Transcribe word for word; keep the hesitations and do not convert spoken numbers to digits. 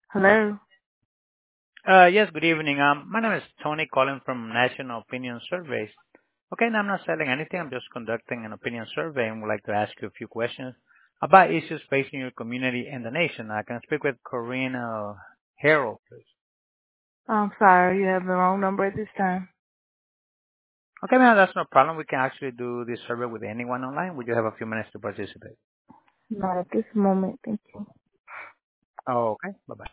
Hello. Uh, yes, good evening. Um, my name is Tony calling from National Opinion Surveys. Okay, and I'm not selling anything. I'm just conducting an opinion survey and would like to ask you a few questions about issues facing your community and the nation. I can speak with Corinne uh, Harold, please. I'm sorry, you have the wrong number at this time. Okay, ma'am, that's no problem. We can actually do this survey with anyone online. Would you have a few minutes to participate? Not at this moment, thank you. Oh, okay. Bye-bye.